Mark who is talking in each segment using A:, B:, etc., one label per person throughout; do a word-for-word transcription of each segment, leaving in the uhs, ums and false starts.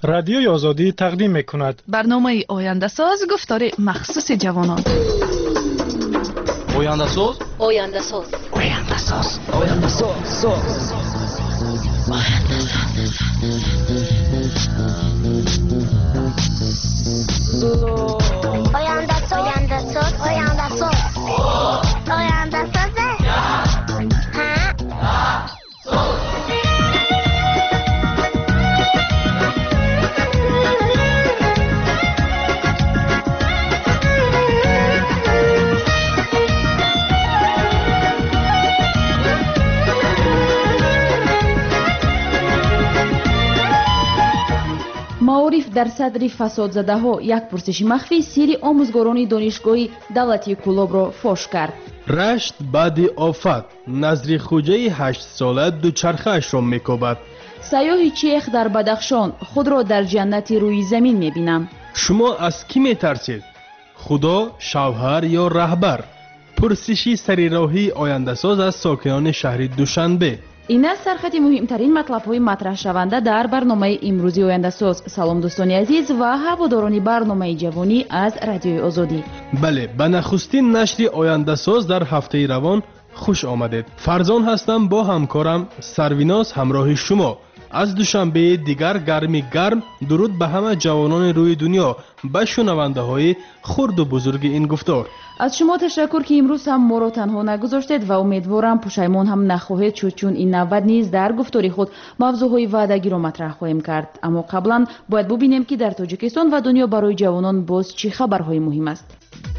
A: رادیوی آزادی تقدیم می‌کند.
B: برنامه آینده ساز گفتار مخصوص جوانان.
C: آینده ساز
B: آینده ساز
C: آینده ساز آینده ساز
D: آینده ساز آینده ساز آینده ساز آینده ساز
E: معارف در صدر فساد زده ها یک پرسش مخفی سیری آموزگاران دانشگاهی دولتی کلاب را فاش کرد.
F: رشت بعد آفت نظری خوجه هشت ساله دوچرخه اش را میکوبد.
E: سیاه چیخ در بدخشان خود را در جنت روی زمین میبینم.
F: شما از کی میترسید؟ خدا، شوهر یا رهبر؟ پرسشی سری راهی آینده ساز از ساکنان شهر دوشنبه.
E: این است سرخط مهمترین مطلب های مطرح شونده در برنامه امروزی آینده ساز. سلام دوستان عزیز و هواداران برنامه جوانی از رادیوی آزادی.
F: بله، به نخستین نشر آینده ساز در هفته روان خوش آمدید. فرزان هستم با همکارم سرویناز همراه شما. از دوشنبه دیگر گرمی گرم درود به همه جوانان روی دنیا، به شنونده های خرد و بزرگ این گفتار.
E: از شما تشکر که امروز هم ما را تنها نگذاشتید و امیدوارم پشیمان هم نخواهید شد، چون این نوبت نیز در گفتاری خود موضوعهای وعدگی را مطرح خواهیم کرد. اما قبلا باید ببینیم که در تاجیکستان و دنیا برای جوانان باز چه خبرهای مهم است.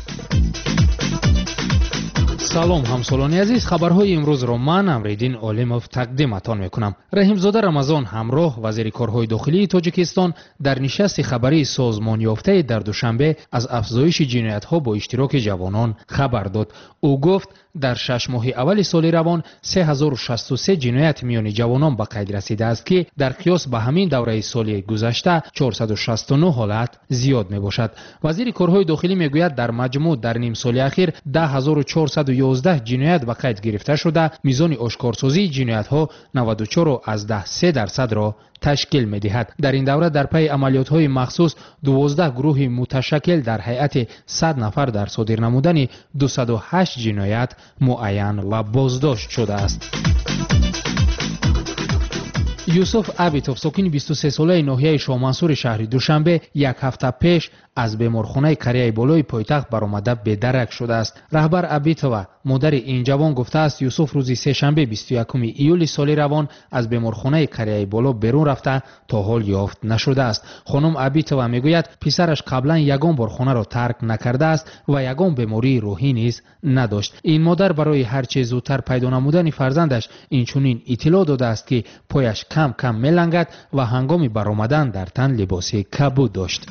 G: سلام همسالان عزیز، خبرهای امروز را من امریدین عالمов تقدیمتان میکنم. رحیمزاده رمضان همراه وزیر کارهای داخلی تاجیکستان در نشست خبری سازمان یافته در دوشنبه از افزایش جنایت‌ها با اشتراک جوانان خبر داد. او گفت در شش ماه اول سال روان سه هزار و شصت و سه جنایت میان جوانان به قید رسیده است که در قیاس به همین دوره سالی گذشته چهارصد و شصت و نه حالت زیاد می باشد. وزیر کارهای داخلی میگوید در مجموع در نیم سال اخیر ده هزار و چهارصد و یازده جنایت به قید گرفته شده. میزان آشکارسازی جنایت ها نود و چهار از ده سه درصد را تشکیل می دهد. در این دوره در پی عملیات های مخصوص دوازده گروه متشکل در هیئت صد نفر در صادر نمودن دویست و هشت جنایت معین و بازداشت شده است. یوسف عبیتوف ساکن بیست و سه ساله ناحیه شاه منصور شهر دوشنبه یک هفته پیش از بیمارخانه کریه بالای پایتخت برآمده به درک شده است. رهبر عبیتوف مادر این جوان گفته است یوسف روز سه شنبه بیست و یکم ایول سال روان از بیمارخانه کریه بالا بیرون رفته تا حال یافت نشده است. خانم عبیتوف میگوید پسرش قبلا یگان بار خانه را ترک نکرده است و یگان بیماری روحی نیز نداشت. این مادر برای هر چه زودتر پیدا نمودن فرزندش اینچنین اطلاع داده است که پایش کم کم میلنگد و هنگام برآمدن در تن لباس کبود داشت.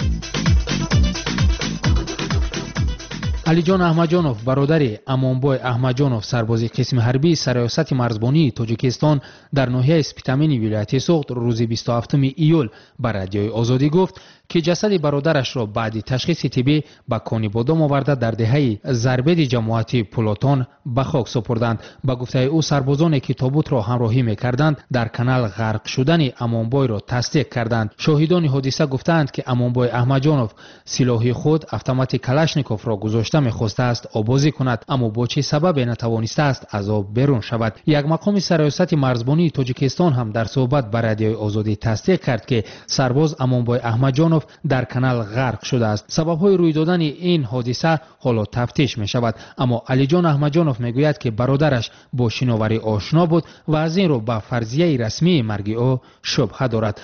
G: علی جان احمدجانوف برادر امانبای احمدجانوف سرباز قسم حربی سرایست مرزبانی تاجیکستان در ناحیه اسپیتامین ولایت سوخت روز بیست و هفتم ایول بر رادیوی آزادی گفت که جسد برادرش را بعد تشخیص طبی به کانیبادام آورده در دهه زربد جماعت پولاتان به خاک سپردند. به گفته او سربازانی که تابوت را همراهی می‌کردند در کانال غرق شدن امانبای را تصدیق کردند. شاهدان حادثه گفتند که امانبای احمدجانوف سلاح خود اتومات کلاشنیکوف را گذاشته می‌خواسته است آبازی کند، اما با چه سبب نتوانسته است از آب بیرون شود. یک مقام سرایست مرزبانی تاجیکستان هم در صحبت با رادیوی آزادی تصدیق کرد که سرباز امانبای احمدجانوف در کانال غرق شده است. سبب‌های روی دادن این حادثه حالا تفتیش می شود، اما علی جان احمدجانوف میگوید که برادرش با شناوری آشنا بود و از این رو به فرضیه رسمی مرگ او شبهه دارد.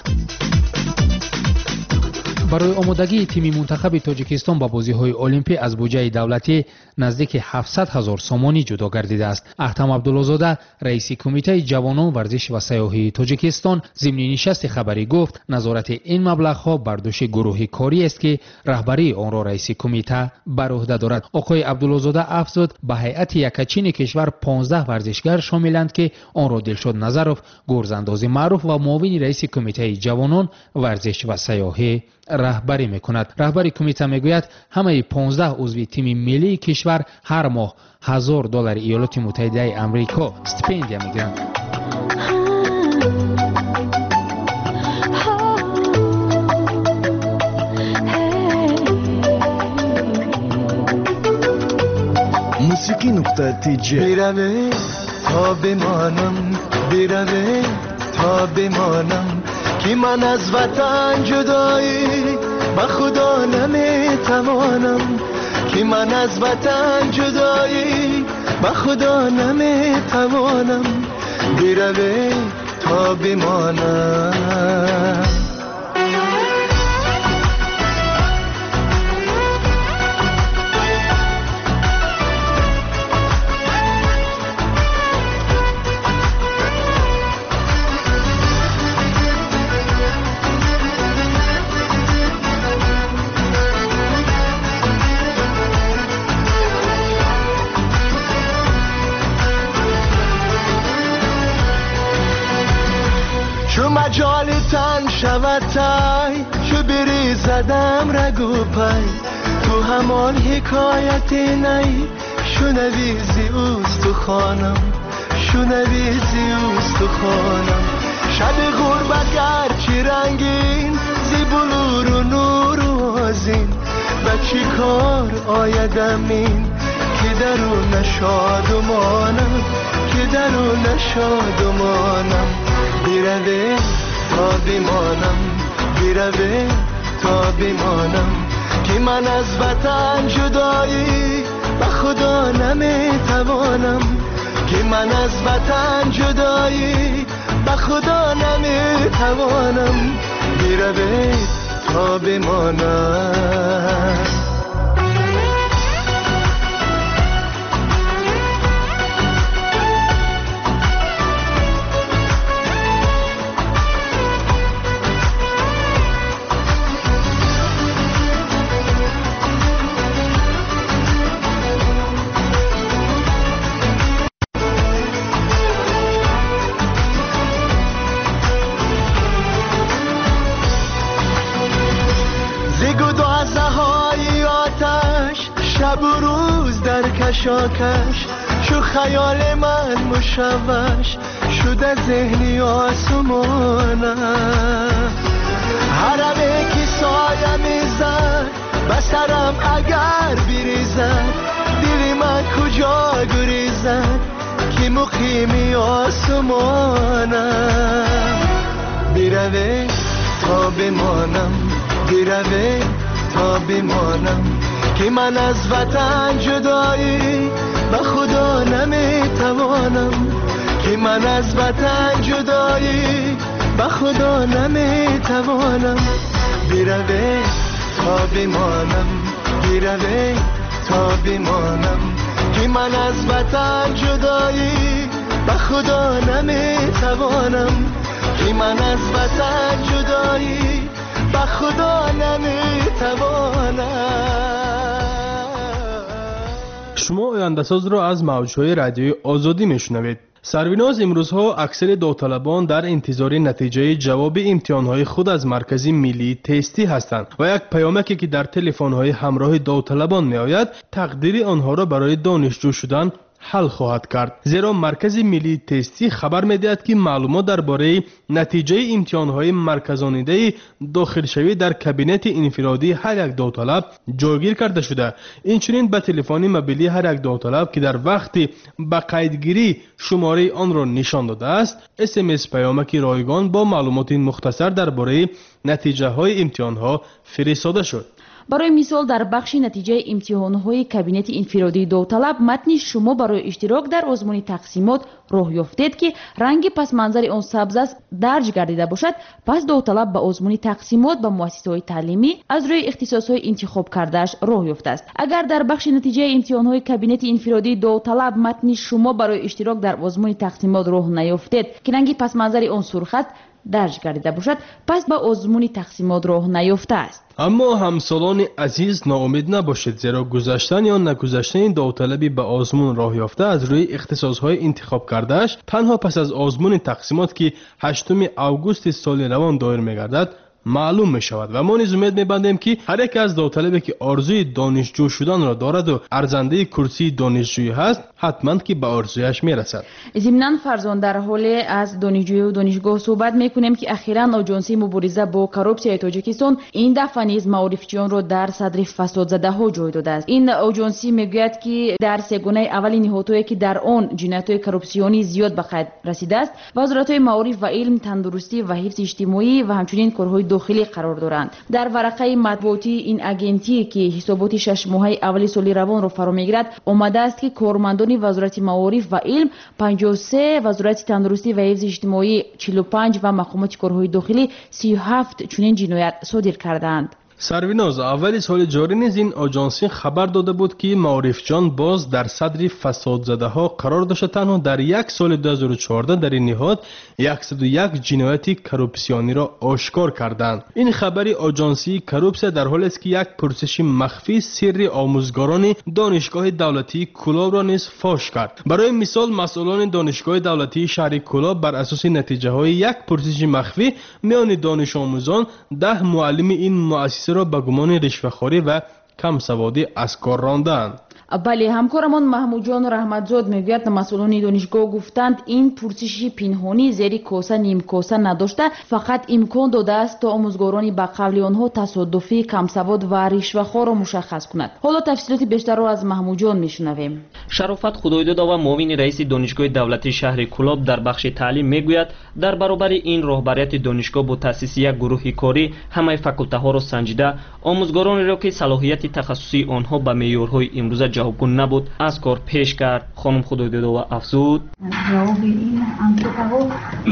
G: برای آمادگی تیم منتخب تاجیکستان با بازی‌های المپی از بودجه دولتی نزدیک هفتصد هزار سومانی جدا گردیده است. احتم عبدالله‌زاده رئیس کمیته جوانان ورزش و سیاحی تاجیکستان ضمن نشست خبری گفت نظارت این مبلغ‌ها بر دوش گروه کاری است که رهبری آن را رئیس کمیته بر عهده دارد. آقای عبدالله‌زاده افزود به هیئت یکچین کشور پانزده ورزشگر شاملند که آن را دلشاد نظرов گرزانداز معروف و معاون رئیس کمیته جوانان ورزش و سیاحی رهبری میکند. رهبر کمیته میگوید همه پانزده عضو تیم ملی کشور هر ماه هزار دلار ایالات متحده آمریکا استیپندیا میگیرند.
H: موسیقی نقطه تیجه.
I: بیروه تا بمانم، بیروه تا بمانم، که من از وطن جدایی با خدا نمیتوانم، که من از وطن جدایی با خدا نمیتوانم. بیروه تا بمانم. چو مجال تن شود تای، چو بری زدم رگو پای، تو همان حکایت نی، شنویزی اوست تو خانم، شنویزی اوست تو خانم. شب غربت گرچه رنگین، زی بلور و نور و آذین، و چی کار آیدم این که درون شادمانم، که درون شادمانم. بیروه تا بمانم، بیروه تا بمانم، که من از وطن جدایی با خدا نمیتوانم، که من از وطن جدایی با خدا نمیتوانم. بیروه تا بمانم. شب و روز در کشاکش، چو خیال من مشوش شده ذهنی آسمانم. حرمه که سایه میزد به سرم اگر بریزد، دل من کجا گریزد که مقیمی آسمانم. بیروه تا بمانم، بیروه تا بمانم، که من از وطن جدایی با خدا نمیتوانم، که من از وطن جدایی با خدا نمیتوانم. بیروه تا بمانم، بیروه تا بمانم، که من از وطن جدایی با خدا نمیتوانم، که من از وطن جدایی با خدا نمیتوانم.
F: شما آینده‌ساز را از موج‌های رادیوی آزادی میشنوید. سرویناز امروزها اکثر داوطلبان در انتظار نتیجه جواب امتحانهای خود از مرکز ملی تستی هستند و یک پیامکی که در تلفن‌های همراه داوطلبان میآید تقدیر آنها را برای دانشجو شدن حل خواهد کرد. زیرا مرکز ملی تستی خبر می‌دهد که معلومات درباره نتیجه امتحان‌های مرکزانیده داخلشوی در کابینت انفرادی هر یک داوطلب جایگیر کرده شده. اینچنین به تلفن موبیلی هر یک داوطلب که در وقت به قیدگیری شماره آن را نشان داده است، اس ام اس پیامک رایگان با معلومات مختصر درباره نتیجه‌های امتحان‌ها فرستاده شد.
E: برای مثال در بخش نتیجه امتحان‌های کابینت انفرادی داوطلب متن شما برای اشتراک در آزمون تقسیمات راه یافتید که رنگ پس منظر آن سبز است درج گردیده باشد، پس داوطلب به آزمون تقسیمات به مؤسسه‌های تعلیمی از روی اختصاص‌های انتخاب کردهش راه یافته است. اگر در بخش نتیجه امتحان‌های کابینت انفرادی داوطلب متن شما برای اشتراک در آزمون تقسیمات راه نیافتید که رنگ پس منظر آن سرخ است درج گردیده باشد، پس به آزمون تقسیمات راه نیافته است.
F: اما همسالان عزیز ناامید نباشید، زیرا گذشتن یا نگذشتن داوطلبی به آزمون راه یافته از روی اختصاص‌های انتخاب کردهش تنها پس از آزمون تقسیمات که هشتم آگوست سال روان دایر می‌گردد معلوم می شود و ما نیز امید می بندیم که هر یک از داوطلبی که آرزوی دانشجو شدن را دارد و ارزنده کرسی دانشجویی هست حتما که به آرزویش می رسد.
E: ضمناً فرزان در حال از دانشجویی و دانشگاه صحبت می کنیم که اخیراً آژانسی مبارزه با کروپسیای تاجیکستان این دفعه نیز معارفچیان را در صدر فساد زده ها جای داده است. این آژانسی میگوید که در سه گونه اول نهادهایی که در آن جنایت‌های کروپسیونی زیاد به قید رسیده است وزارت‌های معارف و علم، تندرستی و حفظ اجتماعی و همچنین کارهای داخلی قرار دارند. در ورقه مطبوعاتی این اگنتی که حسابات شش ماهه اول سال روان را فرا میگیرد آمده است که کارمندان وزارت معارف و علم پنجاه و سه، وزارت تندرستی و حفظ اجتماعی چهل و پنج و مقامات کارهای داخلی سی و هفت چنین جنایت صادر کردند.
F: سرویناز اول سال جاری نیز این آژانسی خبر داده بود که معارفجان باز در صدر فساد زده ها قرار داشته. تنها در یک سال دو هزار و چهارده در این نهاد صد و یک جنایت کروپسیونی را آشکار کردند. این خبری آژانسی کروپسیا در حالی است که یک پرسش مخفی سری آموزگاران دانشگاه دولتی کلاب را نیز فاش کرد. برای مثال مسئولان دانشگاه دولتی شهر کلاب بر اساس نتیجه های یک پرسش مخفی میان دانش آموزان ده معلم این مؤسسه را به گمان رشوه‌خواری و کم سوادی از کار راندند.
E: بله، همکارمان محمود جان رحمتزاد میگوید مسئولان دانشگاه گفتند این پرسش پنهانی زیر کاسه نیم کاسه نداشته، فقط امکان داده است تا آموزگاران به قول آنها تصادفی کم سواد و رشوه‌خوار را مشخص کند. حالا تفصیلات بیشتر را از محمود جان میشنویم.
H: شرافت خدایداد و معاون رئیس دانشگاه دولتی شهر کلاب در بخش تعلیم میگوید در برابر این راهبریت دانشگاه با تأسیس یک گروه کاری همه فاکولته ها را سنجیده آموزگاران را که صلاحیت تخصصی آنها به معیارهای امروزه جوابگو نبود از کار پیش کرد. خانم خدایداد و افزود
J: جواب این انکتا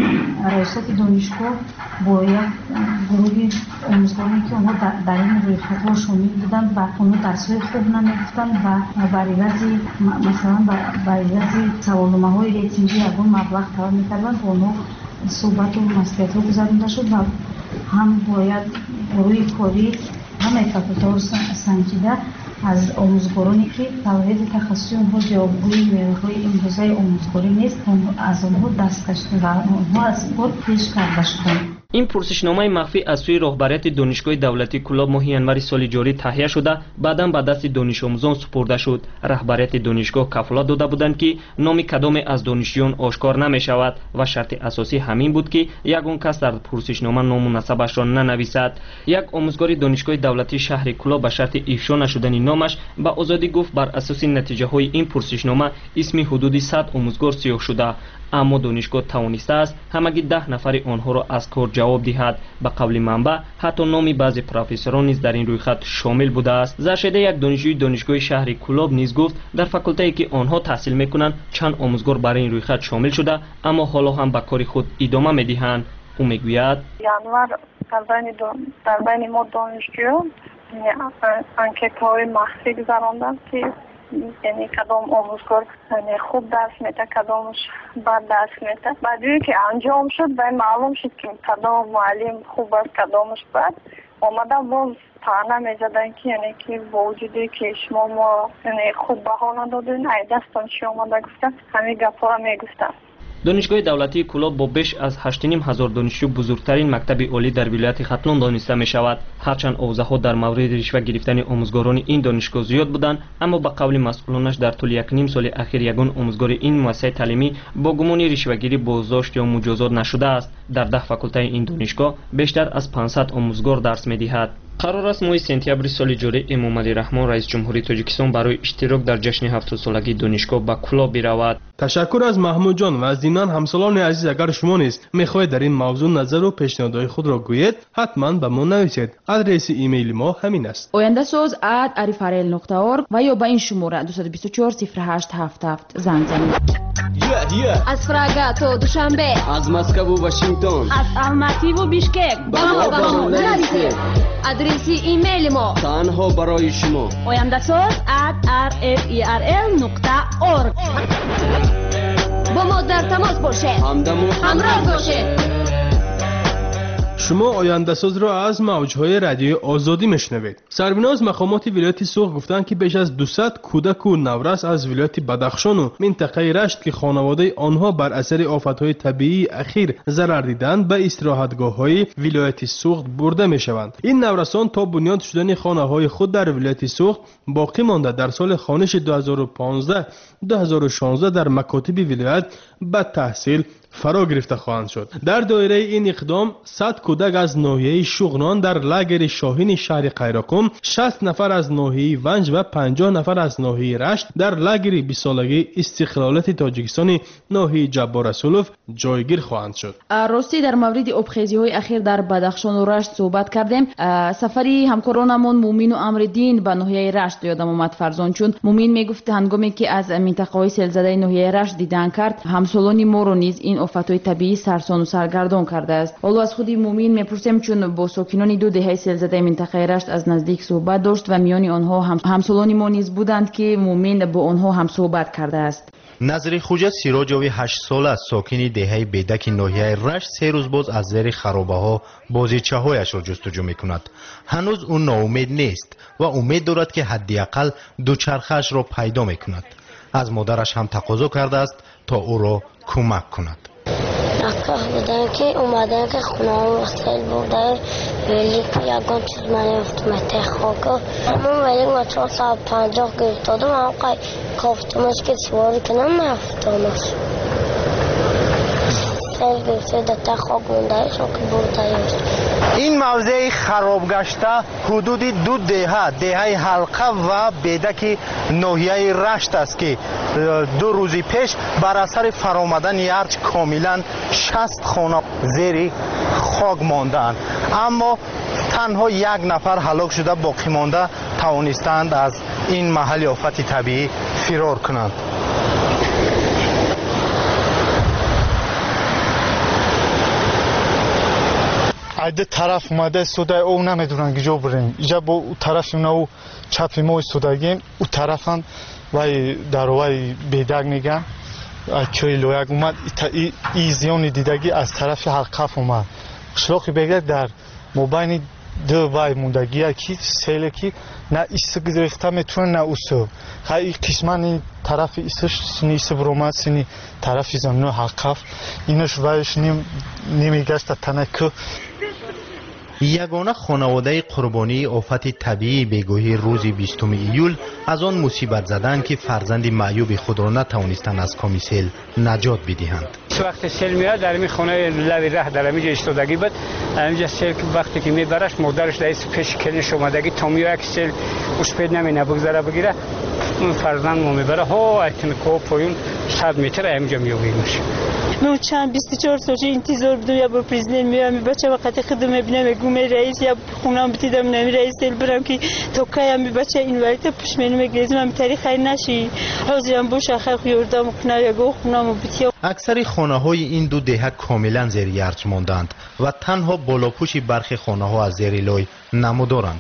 J: رئیست دانشگاه با یک گروه آموزگارانی که آنها در این رویکردها شامل بودند و آنها درس‌های خوب نمی‌گفتند و برای بعضی مثلا برای بعضی سوالنامه‌های ریتینگی یگان مبلغ طلب می‌کردند و آنها صحبت و مصلحت‌ها گذرانده شد و هم باید گروه کاری همه فاکولته ها سنجیده از آموزگارانی که صلاحیت تخصصی آنها جوابگوی معیارهای امروزه آموزگاری نیست از آنها دست کشیده و آنها از کار پیش کرده شدند.
H: این پرسشنامه مخفی از سوی راهبریت دانشگاه دولتی کلاب ماه ینور سال جاری تهیه شده بعداً به دست دانش آموزان سپرده شد. رهبریت دانشگاه کفالت داده بودند که نام کدام از دانشجویان آشکار نمی شود و شرط اساسی همین بود که یگان کس در پرسشنامه نام و نسبش را ننویسد. یک آموزگار دانشگاه دولتی شهر کلاب به شرط افشا نشدن نامش به آزادی گفت بر اساس نتیجه های این پرسشنامه اسم حدود صد آموزگار سیاه شده، اما دانشگاه توانسته است همگی ده نفر آنها را از کار جواب دهد. به قول منبع حتی نام بعضی پروفسوران نیز در این رویخط شامل بوده است. زرشده یک دانشجوی دانشگاه شهر کلاب نیز گفت در فاکولته که آنها تحصیل میکنند چند آموزگار برای این رویخط شامل شده اما حالا هم به کار خود ادامه میدهند. او میگوید
K: ینور در بین ما دانشجویان انکت های مخفی گذراندند که یعنی کدام آموزگار یعنی خوب درس میده کدامش بد درس میده. بعدی که انجام شد و معلوم شد که کدام معلم خوب است کدامش بد آمدن باز طعنه میزدن که یعنی که با وجودی که شما ما یعنی خوب بها ندادین ای دستان چی آمده گفتن همین گپا را میگفتن.
H: دانشگاه دولتی کلاب با بیش از هشت و نیم هزار دانشجو بزرگترین مکتب عالی در ولایت ختلان دانسته می شود. هرچند اوضاع‌ها در مورد رشوه گرفتن آموزگاران این دانشگاه زیاد بودند اما به قول مسئولانش در طول یک نیم سال اخیر یگان آموزگار این مؤسسه تعلیمی با گمان رشوه‌گیری بازداشت یا مجازات نشده است. در ده فاکولته این دانشگاه بیشتر از پانصد آموزگار درس می‌دهد. قرار است ماه سپتامبر سال جاری امام علی رحمان رئیس جمهوری تاجیکستان برای اشتراک در جشن هفتاد سالگی دانشگاه به کلاب برود.
F: تشکر از محمود جان و از ضمن همسالان عزیز اگر شما نیز می‌خواهید در این موضوع نظر و پیشنهادهای خود را گویید حتما به ما نویسید. آدرس ایمیل ما همین است:
E: آینده ساز ات arifarel نقطه org و یا به این شماره دو دو چهار صفر هشت هفت هفت زنگ زنید.
L: yeah, yeah.
M: از فراگا تا دوشنبه،
L: از مسکو و واشنگتن،
M: از الماتی و بیشکک با ما با ما نویسید. آدرس ایمیل ما
L: تنها برای شما:
M: آینده ساز ات arifarel نقطه org. با ما در تماس باشید،
L: همدم و
M: همراه باشید.
F: شما آینده ساز را از موجهای رادیوی آزادی میشنوید. سربیناز مقامات ولایت سوخت گفتند که بیش از دویست کودک و نورس از ولایت بدخشان و منطقه رشت که خانواده آنها بر اثر آفتهای طبیعی اخیر ضرر دیدند به استراحتگاه‌های ولایت سوخت برده میشوند. این نورسان تا بنیاد شدن خانه‌های خود در ولایت سوخت باقی مانده در سال خانش دو هزار و پانزده دو هزار و شانزده در مکاتب ولایت به تحصیل فرا گرفته خواهند شد. در دایره این اقدام صد کودک از ناحیه شغنان در لاگر شاهین شهر قیراقم، شصت نفر از ناحیه ونج و پنجاه نفر از ناحیه رشت در لاگر بیست سالگی استقلالیت تاجیکستان ناحیه جبار رسولوف جایگیر خواهند شد.
E: راستی در مورد آبخیزی‌های اخیر در بدخشان و رشت صحبت کردیم. سفری همکارانمون مومین و امردین به ناحیه رشت یادم اومد فرزان، چون مومین میگفت هنگامی که از منطقه‌های سیلزده ناحیه رشت دیدن کرد، همسالان ما رو نیز این آفت‌های طبیعی سرسان و سرگردان کرده است. حالا از خودی مومین میپرسیم، چون با ساکنان دو دهه سیلزده منطقه رشت از نزدیک صحبت داشت و میان آنها هم همسالان ما نیز بودند که مومین با آنها هم صحبت کرده است.
N: نظری خوجا سیراجوی هشت ساله از ساکنی دهه بیدک ناحیه رشت سه روز باز از زیر خرابه‌ها بازیچه‌هایش را جستجو می‌کند. هنوز او ناامید نیست و امید دارد که حداقل دوچرخه‌اش را پیدا می‌کند. از مادرش هم تقاضا کرده است تا او را کمک کند.
D: نکه بودن که اومدن که خونه ها وسیل بودن، ولی که یکان چیز من افتمته خاکا همون ولی ما چهار ساعت پنجاه گرفت دادم، هم قای کافتمش که سواری کنم نفتامش سیل گرفته دتا خاک مونده شو که بردهش.
O: این موضع خراب گشته حدود دو دهه دهه حلقه و بیدک ناحیه رشت است که دو روزی پیش بر اثر فرآمدن ارج کاملا شصت خانه زیر خاک ماندند، اما تنها یک نفر هلاک شده، باقی مانده توانستند از این محل آفت طبیعی فرار کنند.
P: عده طرف اومده سودای او نمیدونن کجا بریم. اینجا با اون طرف اونا چپ ما ایستادگیم، اون طرف هم وای در وای بیدگ میگن چوی لویگ اومد. ای, ای زیانی دیدگی از طرف حلقف اومد. شلاخی بگه در مبین دو وای موندگی که سیل که نه ایست گرفته میتونه نه اوسو. خیلی قسمانی طرف ایستش سنی ایست برومد سنی طرف زمینو حلقف اینش وایش نیم نمیگشت تنکو.
N: یگانه خانواده قربانی آفت طبیعی بیگوهی روز بیستم ایول از آن مصیبت زدند که فرزند معیوب خود را نتوانستند از کام سیل نجات بدهند.
Q: وقتی سیل میاد در این خانه لوی ره در اینجا ایستادگی بود، اینجا سیل وقتی که میبرش مادرش در پیش کلنش اومدگی تا میاد سیل اسپید نمینه بگذاره بگیره، اون فرزند ما میبره ها ایتن کو پایون صد متر اینجا میویمش.
R: من چند بیست و چهار سال انتظار بودم یا با پرزیدنت میام بچه وقتی خودم میبینم گم رئیس یا خونم بتیدم نمی رئیس دل برم که تو کایم بچه این وقت پیش منو میگیرم من تاریخ نشی حاضرم باشه آخر خوردم خونه یا گو خونم بتیام.
N: اکثر خانه های این دو دهه کاملا زیر ارج ماندند و تنها بالاپوشی برخی خانه ها از زیر لای نمودارند.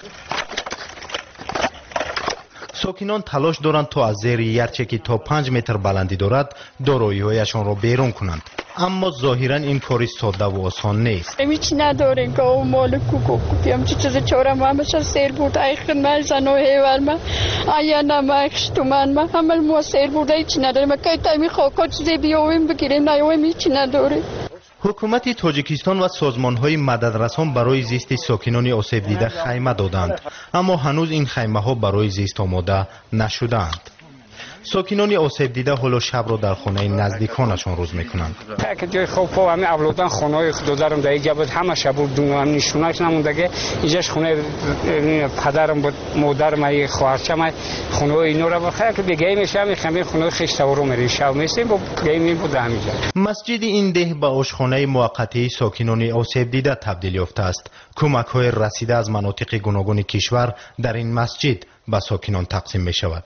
N: ساکنان تلاش دارند تا از زیر یرچه که تا پنج متر بلندی دارد دارایی‌هایشان را بیرون کنند، اما ظاهرا این کاری ساده و آسان نیست.
S: هیچ نداریم که اون مال کوکو کوتیم چی چیز چهارم همش سیر بود ایخن من زنو هیوال من آیا نمکش تو من من همه مو سیر بود هیچ نداریم که تایمی خاکا چیزی بیاویم بگیریم نیاویم هیچ نداریم.
N: حکومت تاجیکستان و سازمان‌های مددرسان برای زیست ساکنان آسیب دیده خیمه دادند، اما هنوز این خیمه‌ها برای زیست آماده نشدند. ساکنان آسیب دیده حالا شب را در خانه نزدیکانشان روز میکنند.
Q: که جای خوب و همه اولادان خانه‌های خوددارم در اینجا بود، همه شب بود دون هم نشونش نمونده. اینجاش خونه پدرم بود، مادرم ای خواهرچم خونه اینا را بخیر که بگی میشه میخوام خونه خش تورو میری شب میسیم با گیم بود همینجا.
N: مسجد این ده به آشخانه موقتی ساکنان آسیب دیده تبدیل یافته است. کمک‌های رسیده از مناطق گوناگون کشور در این مسجد به ساکنان تقسیم می شود.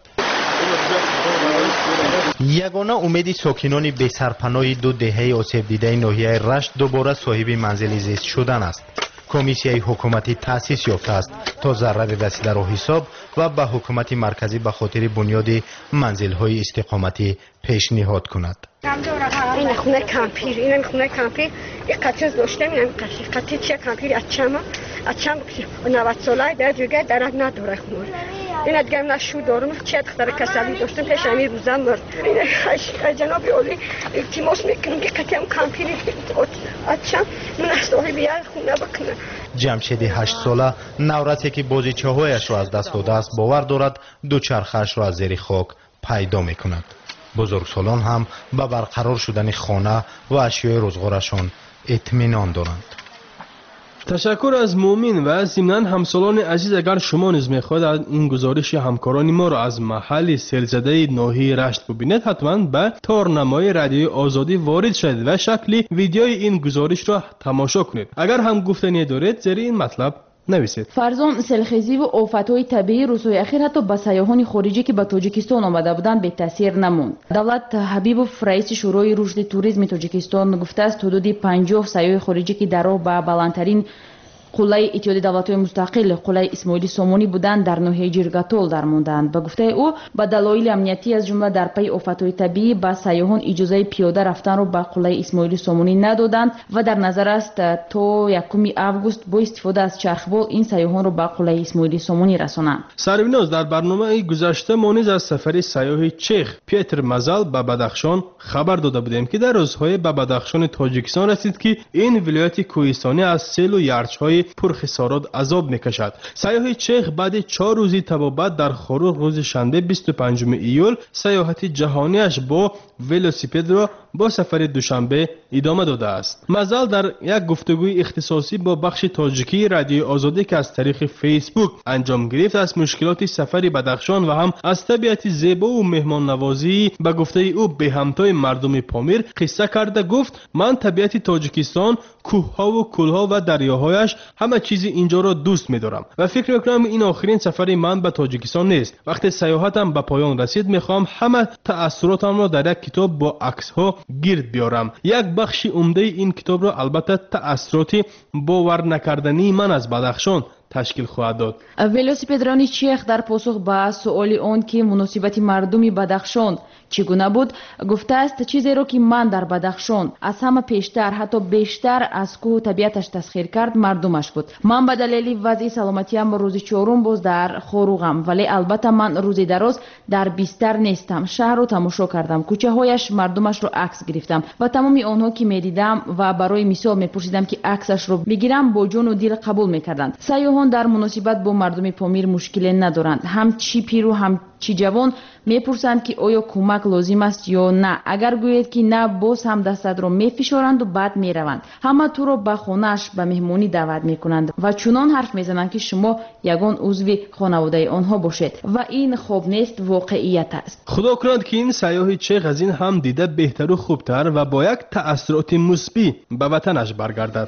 N: یگانه امیدی ساکنان بی سرپناه دو دهه آسیب دیده ناحیه رشت دوباره صاحب منزل زیست شدن است. کمیسیای حکومتی تأسیس یافته است تا ضرر رسیده را حساب و به حکومت مرکزی به خاطر بنیاد منزل‌های استقامتی پیشنهاد کند.
T: این خونه کمپیر، این خونه کمپیر، یک قطعه داشتم، این قطعه چه کمپیر اچما، اچما نود ساله در جوگه درک نداره خونه. این دیگه من شو دارم، چه دختر کسلی داشتم پیش امیر روزم مرد. این جناب عالی التماس میکنم که قطعه کمپیر اچما من صاحب یک خونه بکنه.
N: جمشید هشت ساله نورتی که بازیچه‌هایش را از دست داده است باور دارد دوچرخه‌اش را از زیر خاک پیدا میکند. بزرگسالان هم به برقرار شدن خانه و اشیای روزگارشان اطمینان دارند.
F: تشکر از مومین و ضمناً همسالان عزیز، اگر شما نیز می‌خواهید این گزارش همکاران ما را از محل سیلزده ناحیه رشت ببینید، حتما به تارنمای رادیوی آزادی وارد شوید و شکل ویدیوی این گزارش را تماشا کنید. اگر هم گفتنی دارید زیر این مطلب نویسید.
E: فرزان سیلخیزی و آفت‌های طبیعی روزهای اخیر حتی به سیاحان خارجی که به تاجیکستان آمده بودند بی تاثیر نموند. دولت حبیبوف رئیس شورای رشد توریسم تاجیکستان گفته است حدود پنجاه سیاح خارجی که در راه به بلندترین قله اتحادیه دولت‌های مستقل قله اسماعیلی سامونی بودند در ناحیه جرگاتول درماندند. به گفته او به دلایل امنیتی از جمله در پی آفت‌های طبیعی به سیاحان اجازه پیاده رفتن را به قله اسماعیلی سامونی ندادند و در نظر است تا یکم آگوست با استفاده از چرخبال این سیاحان را به قله اسماعیلی سامونی رسانند.
F: سربیناز در برنامه گذشته ما نیز از سفر سیاح چخ پیتر مزل به بدخشان خبر داده بودیم که در روزهای به بدخشان تاجیکستان رسید که این ولایت کوهستانی از سیل و یرچ‌های پرخسارات عذاب میکشد. سیاح چخ بعد چهار روزی طبابت در خاروق روز شنبه بیست و پنجم ایول سیاحت جهانیش با ولوسیپد را با سفر دوشنبه ادامه داده است. مزل در یک گفتگوی اختصاصی با بخش تاجیکی رادیوی آزادی که از طریق فیسبوک انجام گرفت از مشکلات سفر بدخشان و هم از طبیعت زیبا و مهمان نوازی به گفته او به همتای مردم پامیر قصه کرده. گفت من طبیعت تاجیکستان، کوه‌ها و کول‌ها و دریاهایش همه چیزی اینجا را دوست می‌دارم و فکر می‌کنم این آخرین سفر من به تاجیکستان نیست. وقتی سیاحتم به پایان رسید می‌خوام همه تأثیراتم را در یک کتاب با عکس‌ها گرد بیارم. یک بخش عمده این کتاب را البته تأثیرات باور نکردنی من از بدخشان تشکیل خواهد داد.
E: ولوسیپدرانی چخ در پاسخ به سؤال آن که مناسبت مردم بدخشان چگونه بود گفته است چیزی را که من در بدخشان از همه پیشتر حتی بیشتر از کوه طبیعتش تسخیر کرد مردمش بود. من به دلیل وضع سلامتیم روز چهارم باز در خاروغم، ولی البته من روز دراز در بیستر نیستم. شهر رو تماشا کردم، کوچه هایش مردمش رو عکس گرفتم و تمام آنها که میدیدم و برای مثال میپرسیدم که عکسش رو بگیرم با جون و دل قبول میکردند. سیاحان در مناسبت با مردم پامیر مشکلی ندارند. هم چی پیر و هم چی جوان میپرسند که آیا کمک لازم است یا نه. اگر گوید که نه باز هم دستت رو میفشارند و بعد میروند. همه تو رو به خانه‌اش به مهمانی دعوت میکنند و چنان حرف میزنند که شما یگان عضو خانواده آنها باشید و این خوب نیست، واقعیت است.
F: خدا کند که این سیاح چخ از این هم دیده بهتر و خوبتر و با یک تأثیرات مثبت به وطنش برگردد.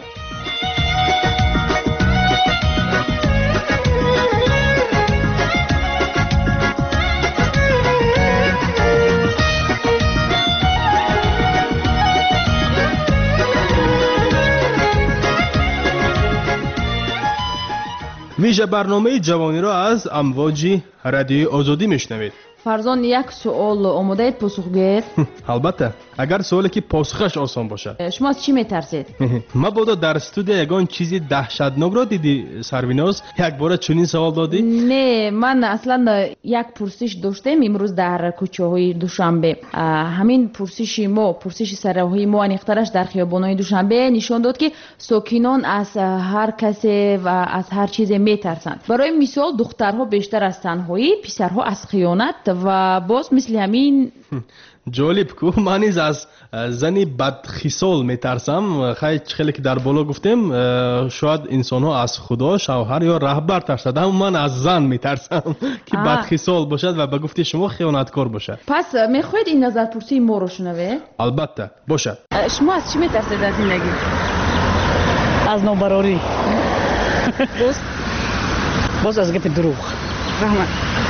F: ویژه برنامه جوانی را از امواج رادیوی آزادی میشنوید.
E: فرزان یک سوال آماده اید پاسخ گویید؟
F: البته اگر سوالی که پاسخش آسان باشد.
E: شما از چی میترسید؟
F: مبادا در استودیو یگان چیزی دهشتناک را دیدی سرویناز یک بار چنین سوال دادی؟
E: نه، من اصلا یک پرسش داشتم امروز در کوچه های دوشنبه. همین پرسش ما پرسش سراحی ما انیخترش در خیابان‌های دوشنبه نشان داد که ساکنان از هر کسی و از هر چیزی میترسند. برای مثال دخترها بیشتر از تنهایی، پسرها از خیانت و باز مثل همین.
F: جالب کو، من نیز از زنی بدخصال میترسم. خیلی خیلی که در بالا گفتیم شاید انسان ها از خدا، شوهر یا رهبر ترسند، اما من از زن میترسم که بدخصال باشد و به گفته شما خیانتکار باشد.
E: پس میخواید این نظر پرسی ما رو شنوه؟
F: البته باشد.
E: شما از چی میترسید در زندگی؟
U: از نابراری.
E: باز
U: باز از گپ دروغ.
E: رحمت.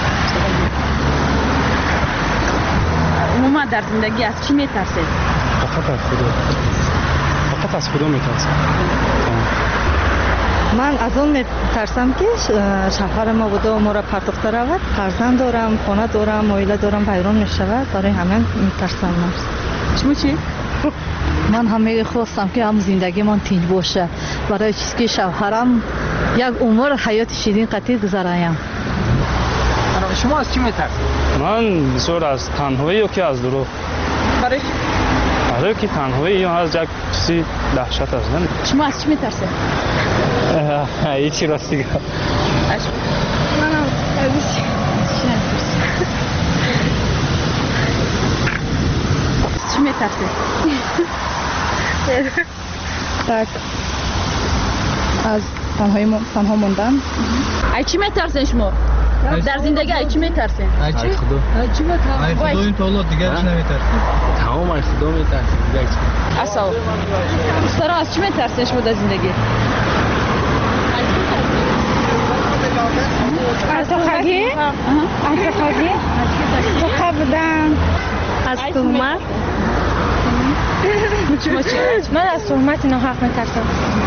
E: عموما در زندگی از چی میترسید؟
P: فقط از خدا. فقط از خدا میترسم.
U: من از اون میترسم که شوهر ما بوده و ما را پرداخته رود. فرزند دارم، خانه دارم، عائله دارم، ویران میشود. برای همین میترسم.
B: شما چی؟
U: من همه خواستم که هم زندگی من تیج باشه. برای چیزی که شوهرم یک عمر حیات شیرین قطعی گذرایم.
G: شما از چی میترسید؟
A: من بسیار از تنهایی و که از دروغ.
B: برای
A: برای که تنهایی یا از یک چیزی دهشت است.
B: شما از چی میترسید؟
A: هیچی راستی گفت.
B: من از چی میترسم؟ چی میترسید؟
U: tak از تنهایی تنها موندن.
B: ای چی میترسین شما؟ در زندگی ای چی میترسین؟
A: ای چی؟
B: ای چی میترسین؟
A: ای خدا این طالا دیگه چی نمیترسین؟ تمام ای خدا میترسین دیگه چی؟
B: اصلا سر از چی میترسین شما در زندگی؟
V: از خواهی؟ از خواهی؟ بخواه بودن از تهمت. من از تهمت ناحق میترسم.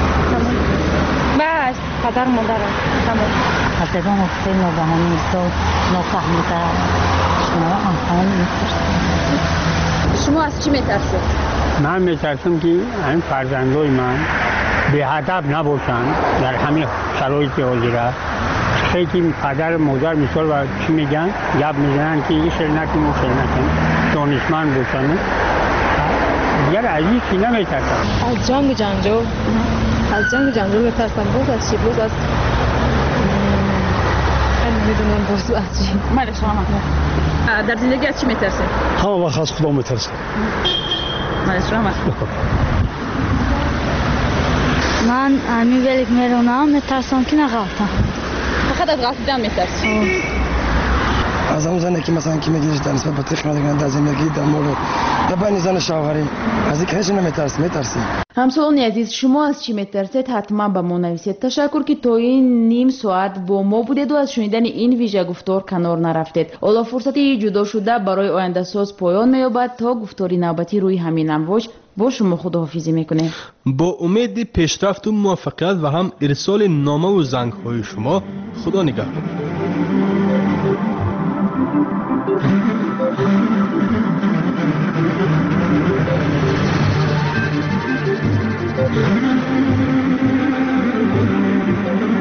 V: بس پدر مادرم تمام.
U: از دیگه مفتی نابهانی است و نافهمیده شما آنها میترسید.
B: شما از چی میترسید؟
Q: من میترسم که این فرزندای من به هدف نباشند در همین شرایط حاضره. خیلی پدر مادر مثال و چی میگن؟ گپ میزنن که این شر نکن اون شر نکن. دانشمند باشن. دیگر از این چی نمیترسم.
U: از جنگ و جنجال. از جنگ و جنجال میترسم. باز از چی؟ باز از نمیدونم باز از چی.
B: مالی شما در زندگی از چی میترسید؟
A: همه وقت از خدا میترسم.
B: مالی شما
V: من امی ولیک میرونم میترسم که نغلطم.
B: فقط از غلطیدن میترسید؟
W: از اون زنی که مثلا که میگیرش در نسبت به تیخ ندارن در زندگی در مورد در بین زن شوهری از این هیچ نمیترس میترسی.
E: همسالان عزیز شما از چی میترسید حتما با ما نویسید. تشکر که تا این نیم ساعت با ما بودید و از شنیدن این ویژه گفتار کنار نرفتید. حالا فرصتی جدا شده برای آینده ساز پایان مییابد. تا گفتاری نوبتی روی همین امواج با شما خداحافظی میکنیم.
F: با امید پیشرفت و موفقیت و هم ارسال نامه و زنگ های شما. خدا نگهدار. Thank you.